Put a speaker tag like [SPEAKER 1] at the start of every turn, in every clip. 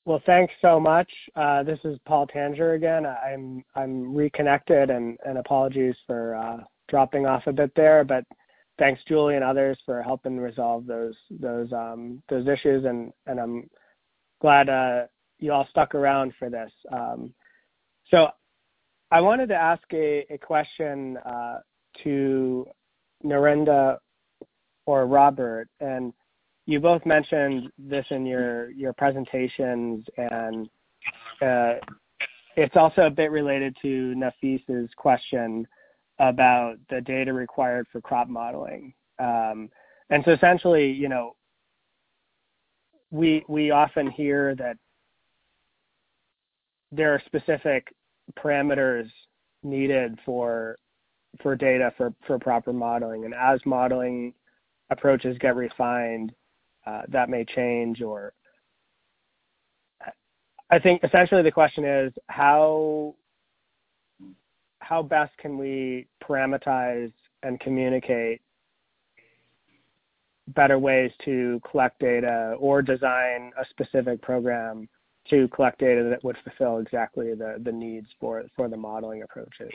[SPEAKER 1] Well, thanks so much. This is Paul Tanger again. I'm reconnected, and apologies for dropping off a bit there, but thanks Julie and others for helping resolve those issues, and I'm glad you all stuck around for this. So I wanted to ask a question to Narendra or Robert, and you both mentioned this in your presentations, and it's also a bit related to Nafis's question about the data required for crop modeling. And so essentially, you know, we often hear that there are specific parameters needed for data for proper modeling, and as modeling approaches get refined, that may change. Or I think essentially the question is how best can we parameterize and communicate better ways to collect data, or design a specific program to collect data that would fulfill exactly the needs for the modeling approaches.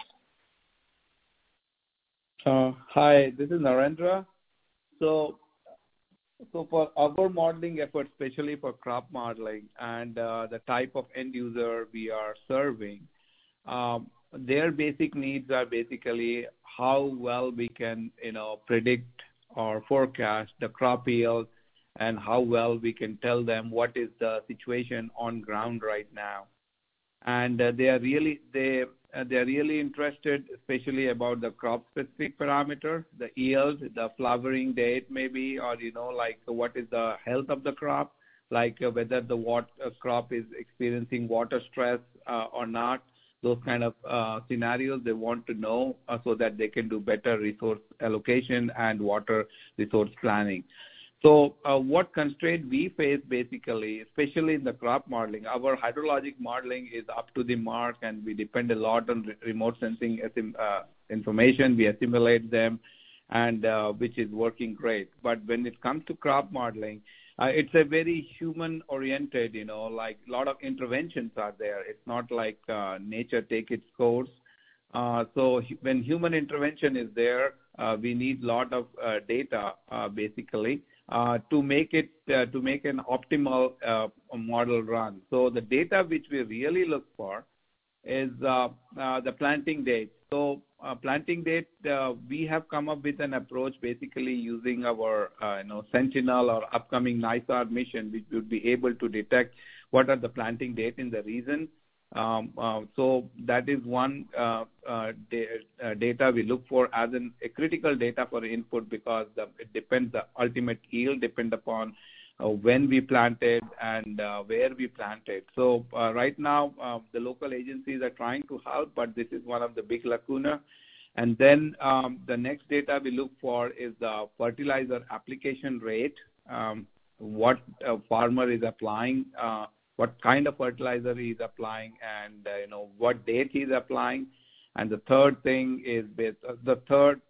[SPEAKER 2] Hi, this is Narendra. So for our modeling efforts, especially for crop modeling and the type of end user we are serving, their basic needs are basically how well we can, predict or forecast the crop yield, and how well we can tell them what is the situation on ground right now. And they are really interested, especially about the crop-specific parameter, the yield, the flowering date maybe, or like what is the health of the crop, like whether the crop is experiencing water stress or not. Those kind of scenarios they want to know so that they can do better resource allocation and water resource planning. So what constraint we face basically, especially in the crop modeling, our hydrologic modeling is up to the mark, and we depend a lot on remote sensing information. We assimilate them, and which is working great. But when it comes to crop modeling, it's a very human-oriented, like a lot of interventions are there. It's not like nature take its course. So when human intervention is there, we need a lot of data, basically, to make an optimal model run. So the data which we really look for is the planting date. So planting date, we have come up with an approach basically using our Sentinel or upcoming NISAR mission, which would be able to detect what are the planting date in the region. So that is one data we look for as a critical data for input, because it depends, the ultimate yield depend upon when we planted and where we planted. So right now the local agencies are trying to help, but this is one of the big lacuna. And then the next data we look for is the fertilizer application rate, what a farmer is applying, what kind of fertilizer he is applying, and what date he is applying. And the third thing is the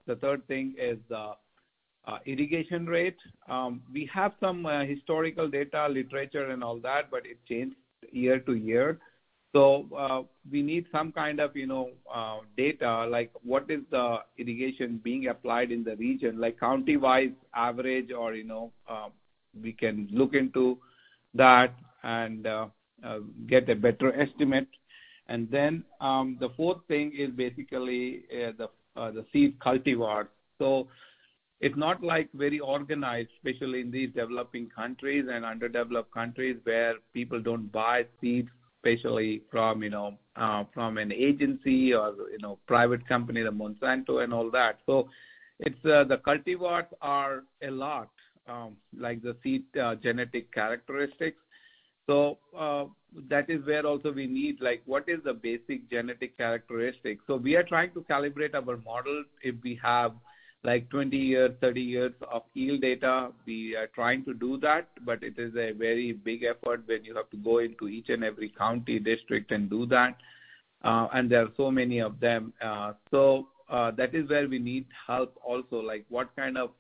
[SPEAKER 2] irrigation rate. We have some historical data, literature, and all that, but it changed year to year. So we need some kind of data, like what is the irrigation being applied in the region, like county-wise average, or we can look into that and get a better estimate. And then the fourth thing is basically the seed cultivar. So it's not like very organized, especially in these developing countries and underdeveloped countries where people don't buy seeds, especially from an agency or private company, the Monsanto and all that. So it's the cultivars are a lot like the seed genetic characteristics. So that is where also we need, like, what is the basic genetic characteristics. So we are trying to calibrate our model. If we have like 20 years, 30 years of yield data, we are trying to do that, but it is a very big effort when you have to go into each and every county, district and do that. And there are so many of them. So that is where we need help also, like what kind of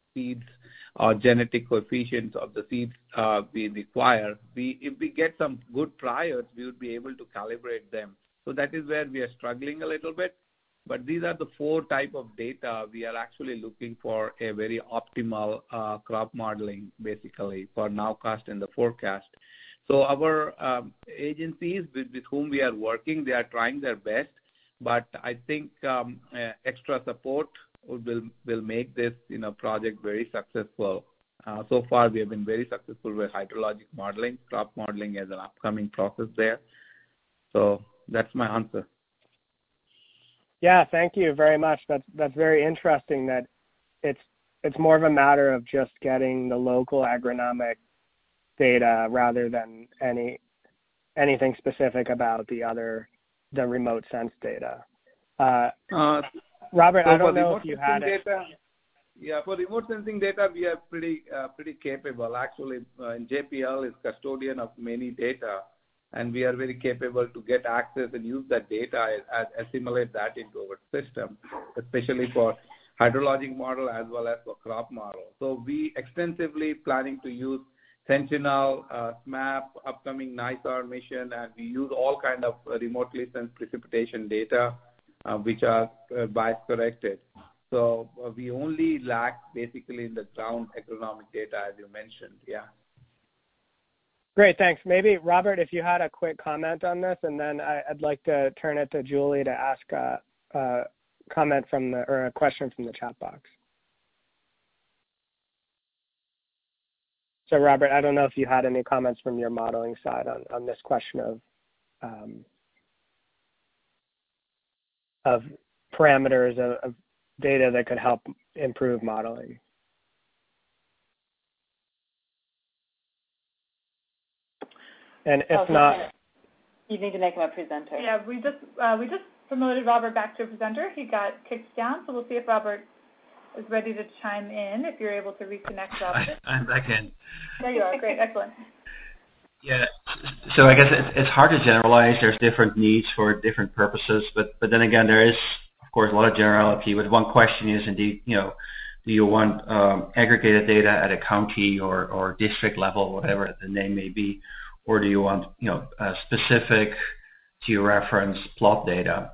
[SPEAKER 2] seeds or genetic coefficients of the seeds we require. If we get some good priors, we would be able to calibrate them. So that is where we are struggling a little bit. But these are the 4 type of data we are actually looking for a very optimal crop modeling, basically, for nowcast and the forecast. So our agencies with whom we are working, they are trying their best, but I think extra support will make this project very successful. So far, we have been very successful with hydrologic modeling. Crop modeling is an upcoming process there. So that's my answer.
[SPEAKER 1] Yeah, thank you very much. That's very interesting that it's more of a matter of just getting the local agronomic data rather than anything specific about the remote sense data. Robert,
[SPEAKER 2] so
[SPEAKER 1] I don't know if you had it.
[SPEAKER 2] Yeah, for remote sensing data, we are pretty capable. Actually, JPL is custodian of many data, and we are very capable to get access and use that data and assimilate that into our system, especially for hydrologic model as well as for crop model. So we extensively planning to use Sentinel, SMAP, upcoming NISAR mission, and we use all kind of remotely sensed precipitation data, which are bias corrected. So we only lack basically in the ground agronomic data, as you mentioned. Yeah.
[SPEAKER 1] Great, thanks. Maybe, Robert, if you had a quick comment on this, and then I'd like to turn it to Julie to ask a comment or a question from the chat box. So, Robert, I don't know if you had any comments from your modeling side on this question of parameters of data that could help improve modeling. And if not,
[SPEAKER 3] you need to make him a presenter.
[SPEAKER 4] Yeah, we just promoted Robert back to a presenter. He got kicked down, so we'll see if Robert is ready to chime in. If you're able to reconnect, Robert.
[SPEAKER 5] I'm back in.
[SPEAKER 4] There you are. Great, excellent.
[SPEAKER 5] Yeah, so I guess it's hard to generalize. There's different needs for different purposes, but then again, there is, of course, a lot of generality. But one question is indeed, do you want aggregated data at a county or district level, whatever the name may be, or do you want, a specific georeference plot data?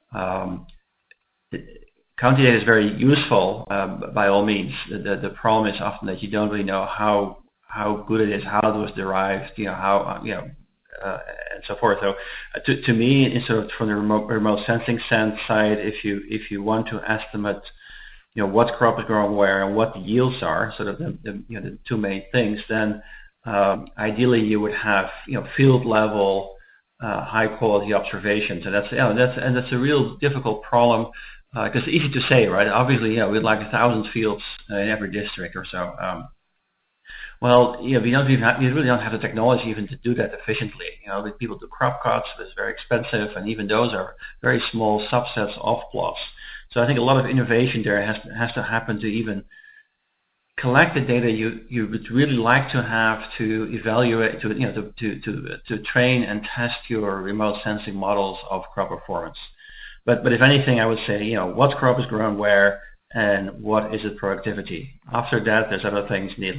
[SPEAKER 5] County data is very useful by all means. The problem is often that you don't really know how good it is, how it was derived, and so forth. So, to me, sort of from the remote sensing sense side, if you want to estimate, what crop is growing where and what the yields are, sort of the 2 main things, then ideally you would have field level high quality observations, and that's a real difficult problem because it's easy to say, right? Obviously, we'd like 1,000 fields in every district or so. Well, we really don't have the technology even to do that efficiently. People do crop cuts, it's very expensive, and even those are very small subsets of plots. So I think a lot of innovation there has to happen to even collect the data you would really like to have to evaluate, to train and test your remote sensing models of crop performance. But if anything, I would say, what crop is grown where and what is its productivity. After that, there's other things need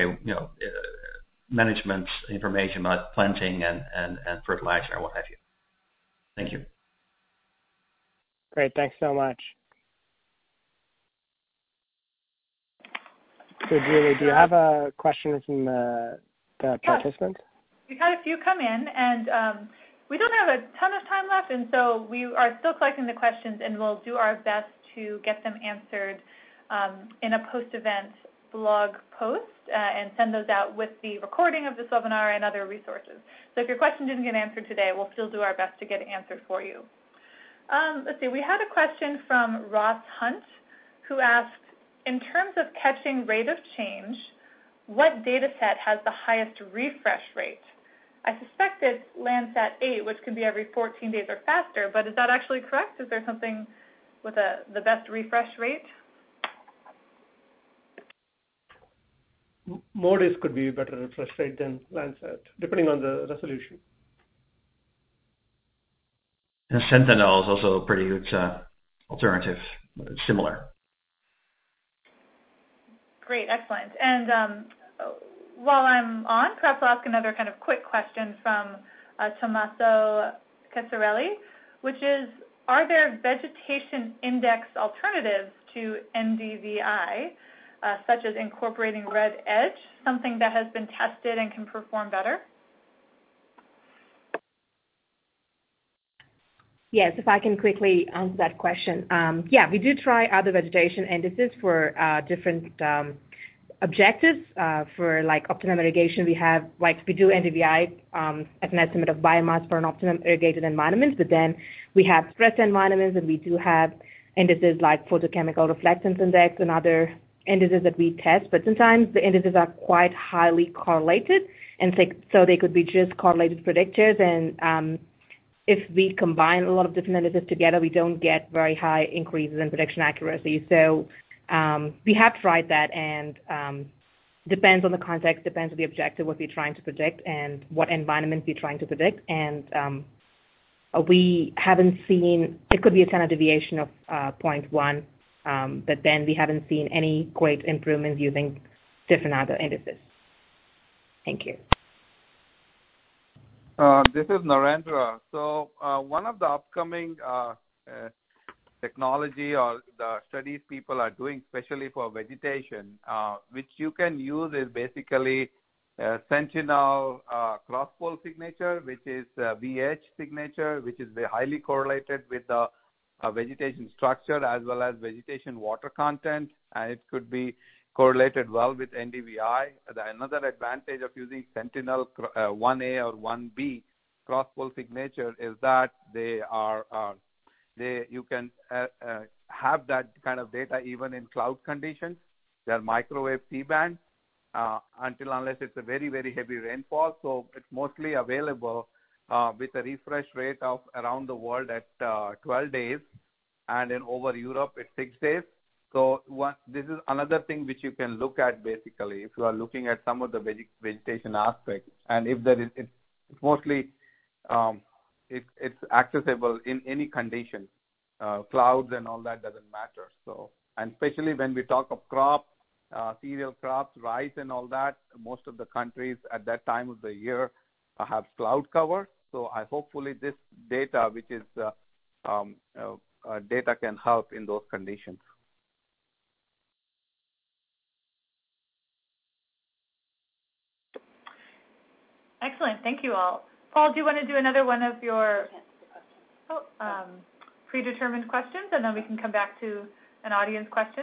[SPEAKER 5] management information about planting and fertilizer and what have you. Thank you.
[SPEAKER 1] Great, thanks so much. So, Julie, do you have a question from the participants?
[SPEAKER 4] We've had a few come in, and we don't have a ton of time left, and so we are still collecting the questions, and we'll do our best to get them answered in a post-event blog post and send those out with the recording of this webinar and other resources. So if your question didn't get answered today, we'll still do our best to get it answered for you. Let's see, we had a question from Ross Hunt, who asked, in terms of catching rate of change, what data set has the highest refresh rate? I suspect it's Landsat 8, which can be every 14 days or faster, but is that actually correct? Is there something with the best refresh rate?
[SPEAKER 6] MODIS could be better refresh rate than Landsat, depending on the resolution.
[SPEAKER 5] And Sentinel is also a pretty good alternative, similar.
[SPEAKER 4] Great, excellent. And while I'm on, perhaps I'll ask another kind of quick question from Tommaso Casarelli, which is, are there vegetation index alternatives to NDVI, such as incorporating red edge, something that has been tested and can perform better?
[SPEAKER 7] Yes, if I can quickly answer that question. Yeah, we do try other vegetation indices for different objectives. For like optimum irrigation, we do NDVI as an estimate of biomass for an optimum irrigated environment, but then we have stressed environments, and we do have indices like photochemical reflectance index and other indices that we test, but sometimes the indices are quite highly correlated, and so they could be just correlated predictors, and if we combine a lot of different indices together, we don't get very high increases in prediction accuracy. So we have tried that, and depends on the context, depends on the objective, what we're trying to predict, and what environment we're trying to predict. And we haven't seen, it could be a standard deviation of 0.1, but then we haven't seen any great improvements using different other indices. Thank you.
[SPEAKER 2] This is Narendra. So one of the upcoming technology or the studies people are doing, especially for vegetation, which you can use, is basically Sentinel cross-pole signature, which is VH signature, which is very highly correlated with the vegetation structure as well as vegetation water content, and it could be correlated well with NDVI. Another advantage of using Sentinel 1A or 1B cross-pole signature is that you can have that kind of data even in cloud conditions. They are microwave C-band unless it's a very, very heavy rainfall. So it's mostly available with a refresh rate of around the world at 12 days, and then over Europe it's 6 days. So this is another thing which you can look at basically if you are looking at some of the vegetation aspects. And if there is, it's mostly it's accessible in any conditions. Clouds and all that doesn't matter. So, and especially when we talk of crops, cereal crops, rice and all that, most of the countries at that time of the year have cloud cover. So hopefully this data, which is data, can help in those conditions.
[SPEAKER 4] Excellent. Thank you all. Paul, do you want to do another one of your predetermined questions, and then we can come back to an audience question?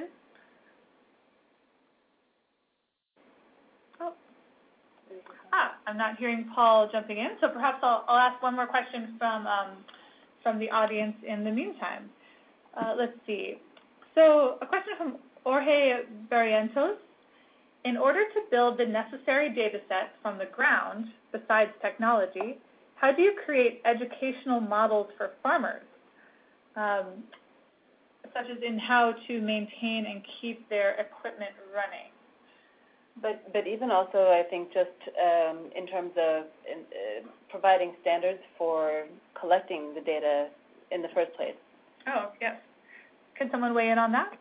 [SPEAKER 4] I'm not hearing Paul jumping in, so perhaps I'll ask one more question from the audience in the meantime. Let's see. So a question from Jorge Barrientos. In order to build the necessary data set from the ground, besides technology, how do you create educational models for farmers, such as in how to maintain and keep their equipment running?
[SPEAKER 3] But even also, I think just in terms of providing standards for collecting the data in the first place.
[SPEAKER 4] Oh, yes. Can someone weigh in on that?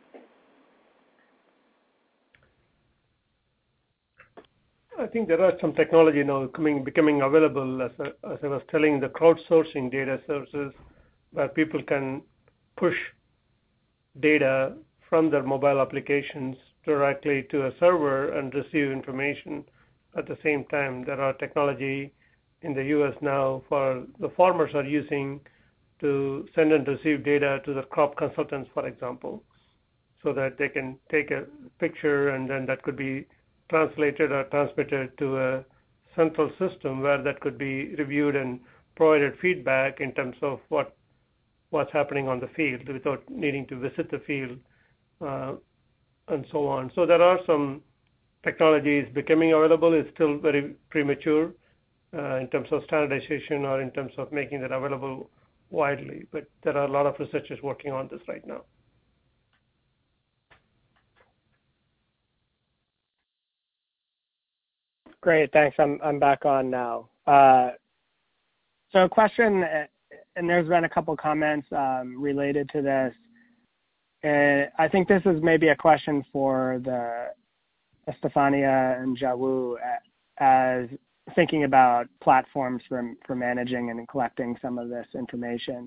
[SPEAKER 6] I think there are some technology now becoming available, as I was telling, the crowdsourcing data sources where people can push data from their mobile applications directly to a server and receive information at the same time. There are technology in the U.S. now for the farmers are using to send and receive data to the crop consultants, for example, so that they can take a picture and then that could be translated or transmitted to a central system where that could be reviewed and provided feedback in terms of what's happening on the field without needing to visit the field and so on. So there are some technologies becoming available. It's still very premature in terms of standardization or in terms of making that available widely, but there are a lot of researchers working on this right now.
[SPEAKER 1] Great, thanks. I'm back on now. So a question, and there's been a couple comments related to this. I think this is maybe a question for the Estefania and Jiawoo as thinking about platforms for managing and collecting some of this information.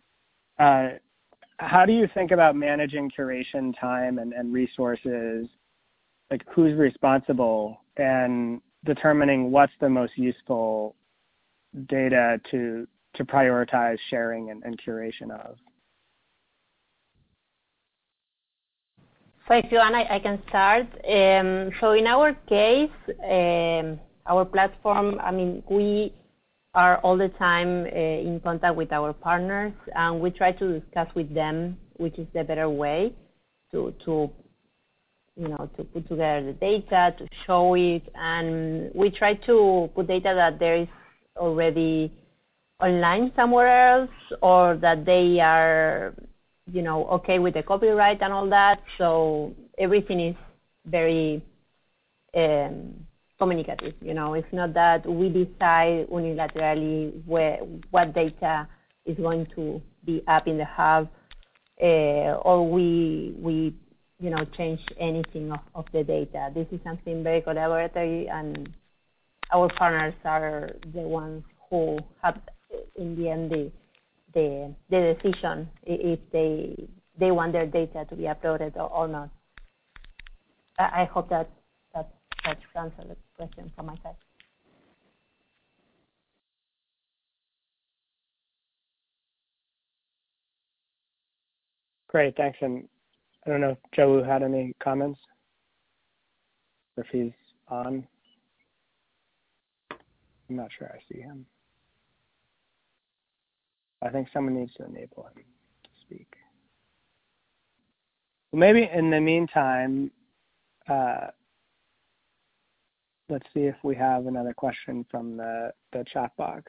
[SPEAKER 1] How do you think about managing curation time and resources? Like, who's responsible, and determining what's the most useful data to prioritize sharing and curation of?
[SPEAKER 8] So if you want, I can start. So in our case, our platform, I mean, we are all the time in contact with our partners, and we try to discuss with them which is the better way to put together the data, to show it, and we try to put data that there is already online somewhere else, or that they are, okay with the copyright and all that. So everything is very communicative. It's not that we decide unilaterally what data is going to be up in the hub, or we change anything of the data. This is something very collaborative, and our partners are the ones who have, in the end, the decision if they want their data to be uploaded or not. I hope that answers the question from my side.
[SPEAKER 1] Great, thanks. And I don't know if Jiawoo had any comments, or if he's on. I'm not sure I see him. I think someone needs to enable him to speak. Well, maybe in the meantime, let's see if we have another question from the chat box.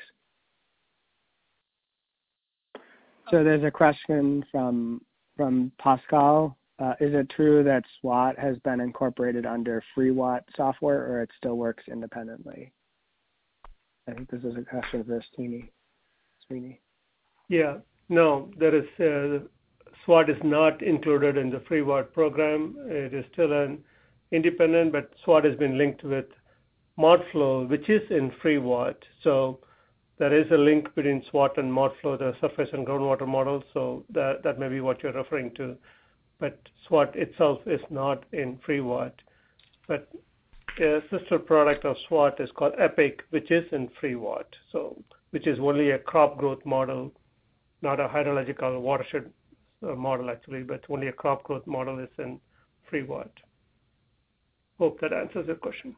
[SPEAKER 1] So there's a question from Pascal. Is it true that SWOT has been incorporated under FreeWatt software, or it still works independently? I think this is a question for Srini.
[SPEAKER 6] Yeah, no, there is SWOT is not included in the FreeWatt program. It is still an independent, but SWOT has been linked with ModFlow, which is in FreeWatt. So there is a link between SWOT and ModFlow, the surface and groundwater models. So that may be what you're referring to. But SWOT itself is not in FreeWatt. But a sister product of SWOT is called EPIC, which is in FreeWatt. So which is only a crop growth model, not a hydrological watershed model actually, but only a crop growth model is in FreeWatt. Hope that answers your question.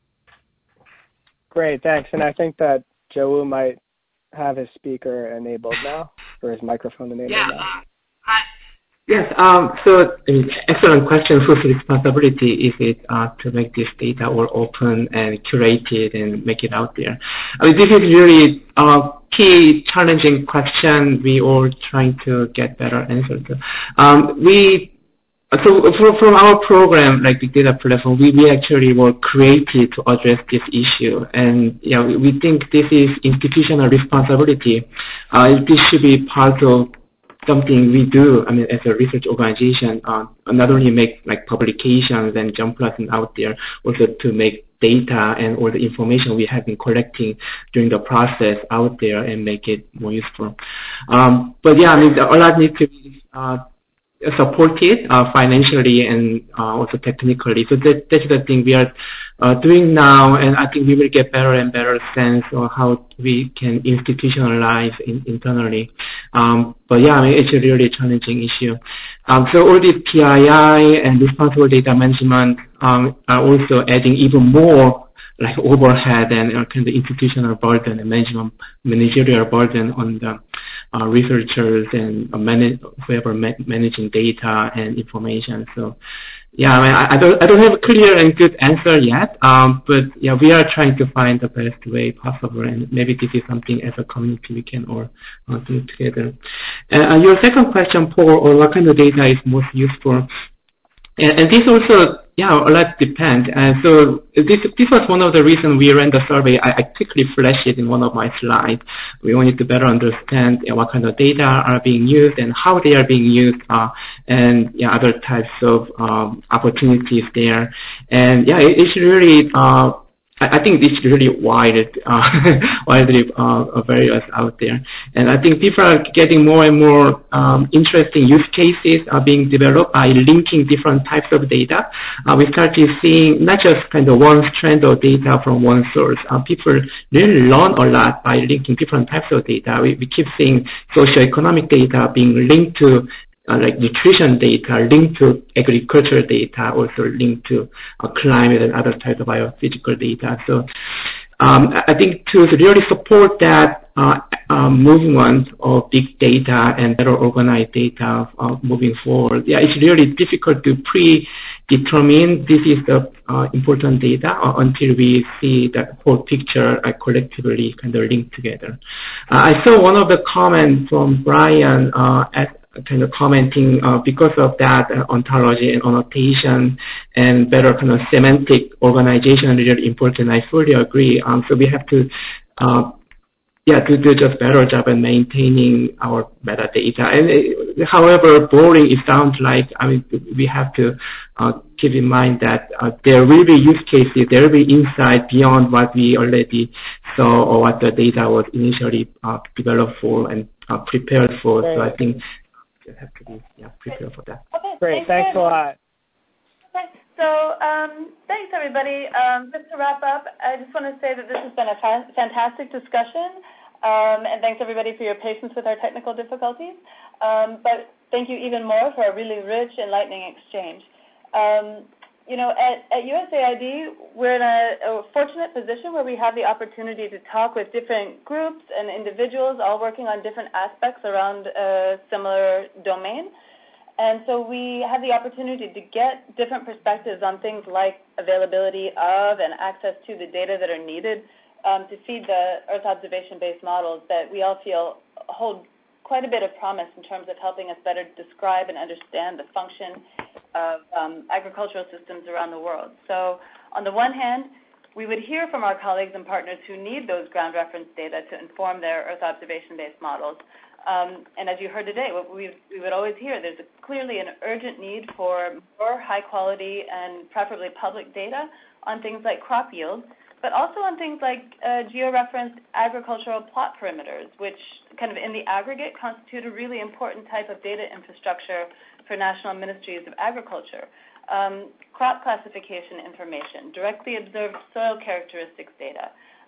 [SPEAKER 1] Great, thanks. And I think that Jiawoo might have his speaker enabled now, or his microphone enabled now.
[SPEAKER 9] Yes, so excellent question. Whose responsibility is it to make this data all open and curated and make it out there? I mean, this is really a key challenging question we all trying to get better answer to. So from our program, like Big Data Platform, we actually were created to address this issue. And we think this is institutional responsibility. This should be part of something we do, I mean, as a research organization, not only make like publications and jump lessons out there, also to make data and all the information we have been collecting during the process out there and make it more useful. But yeah, I mean, a lot needs to be supported financially and also technically. So that's the thing we are doing now, and I think we will get better and better sense of how we can institutionalize internally. But yeah, I mean, it's a really challenging issue. So all this PII and responsible data management are also adding even more like overhead and kind of institutional burden and managerial burden on the researchers and whoever managing data and information. So yeah, I mean, I don't have a clear and good answer yet, but yeah, we are trying to find the best way possible, and maybe this is something as a community we can all do together. Your second question, Paul, or what kind of data is most useful? And this also Yeah, a lot depends. And so this was one of the reasons we ran the survey. I quickly flashed it in one of my slides. We wanted to better understand what kind of data are being used and how they are being used, and other types of opportunities there. And it's really I think it's really widely various out there. And I think people are getting more and more interesting use cases are being developed by linking different types of data. We started seeing not just kind of one strand of data from one source. People really learn a lot by linking different types of data. We keep seeing socioeconomic data being linked to like nutrition data, linked to agricultural data, also linked to climate and other types of biophysical data. So I think to really support that movement of big data and better organized data moving forward, it's really difficult to predetermine this is the important data until we see that whole picture collectively kind of linked together. I saw one of the comments from Brian kind of commenting because of that ontology and annotation and better kind of semantic organization is really important. I fully agree. So we have to to do just better job in maintaining our metadata. And however boring it sounds like, I mean, we have to keep in mind that there will be use cases, there will be insight beyond what we already saw or what the data was initially developed for and prepared for.
[SPEAKER 1] Great.
[SPEAKER 9] So I think have to be prepared for that.
[SPEAKER 3] Okay,
[SPEAKER 1] great. Thanks a lot.
[SPEAKER 3] Okay, so thanks everybody. Just to wrap up, I just want to say that this has been a fantastic discussion, and thanks everybody for your patience with our technical difficulties. But thank you even more for a really rich, enlightening exchange. At USAID, we're in a fortunate position where we have the opportunity to talk with different groups and individuals all working on different aspects around a similar domain. And so we have the opportunity to get different perspectives on things like availability of and access to the data that are needed to feed the Earth observation-based models that we all feel hold quite a bit of promise in terms of helping us better describe and understand the function of agricultural systems around the world. So on the one hand, we would hear from our colleagues and partners who need those ground reference data to inform their Earth observation-based models. And as you heard today, what we would always hear, there's clearly an urgent need for more high-quality and preferably public data on things like crop yield, but also on things like georeferenced agricultural plot perimeters, which kind of in the aggregate constitute a really important type of data infrastructure for national ministries of agriculture. Crop classification information, directly observed soil characteristics data.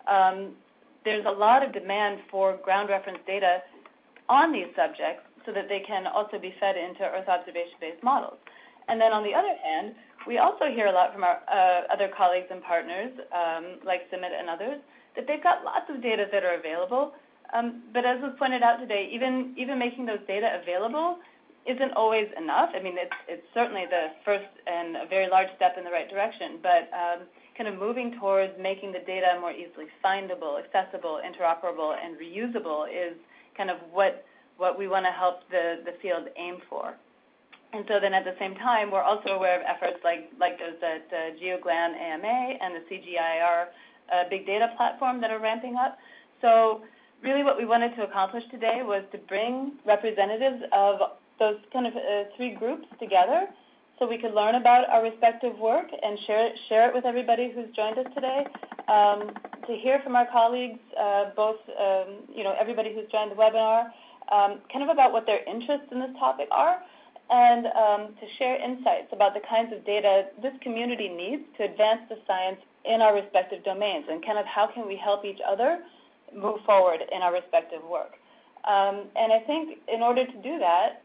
[SPEAKER 3] There's a lot of demand for ground reference data on these subjects so that they can also be fed into Earth observation-based models. And then on the other hand, we also hear a lot from our other colleagues and partners, like Sumit and others, that they've got lots of data that are available. But as was pointed out today, even making those data available isn't always enough. I mean, it's certainly the first and a very large step in the right direction, but kind of moving towards making the data more easily findable, accessible, interoperable, and reusable is kind of what we want to help the field aim for. And so then at the same time, we're also aware of efforts like those at GeoGLAN AMA and the CGIAR big data platform that are ramping up. So really what we wanted to accomplish today was to bring representatives of those kind of three groups together so we could learn about our respective work and share it with everybody who's joined us today, to hear from our colleagues, both, everybody who's joined the webinar, kind of about what their interests in this topic are, and to share insights about the kinds of data this community needs to advance the science in our respective domains, and kind of how can we help each other move forward in our respective work. And I think in order to do that,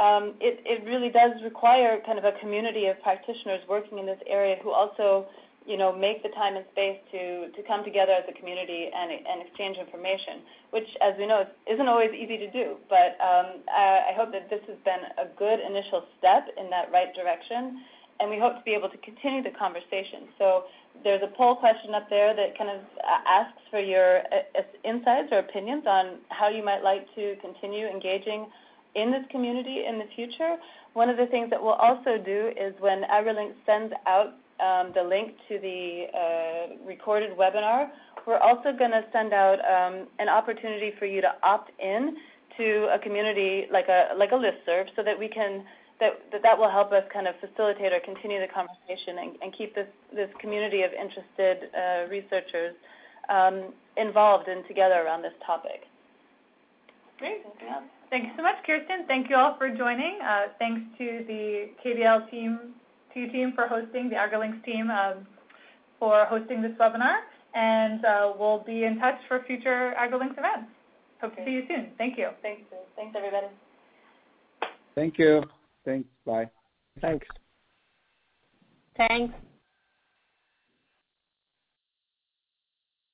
[SPEAKER 3] it really does require kind of a community of practitioners working in this area who also make the time and space to come together as a community and exchange information, which, as we know, isn't always easy to do. But I hope that this has been a good initial step in that right direction, and we hope to be able to continue the conversation. So there's a poll question up there that kind of asks for your insights or opinions on how you might like to continue engaging in this community in the future. One of the things that we'll also do is when AgriLinks sends out the link to the recorded webinar, we're also going to send out an opportunity for you to opt in to a community like a listserv, so that we can that will help us kind of facilitate or continue the conversation and keep this community of interested researchers involved and together around this topic.
[SPEAKER 4] Great. Thank you so much, Kirsten. Thank you all for joining. Thanks to the KDL team for hosting, the AgriLinks team for hosting this webinar, and we'll be in touch for future AgriLinks events. Hope to see you soon. Thank you.
[SPEAKER 3] Thanks, everybody.
[SPEAKER 2] Thank you. Thanks. Bye.
[SPEAKER 1] Thanks.
[SPEAKER 8] Thanks.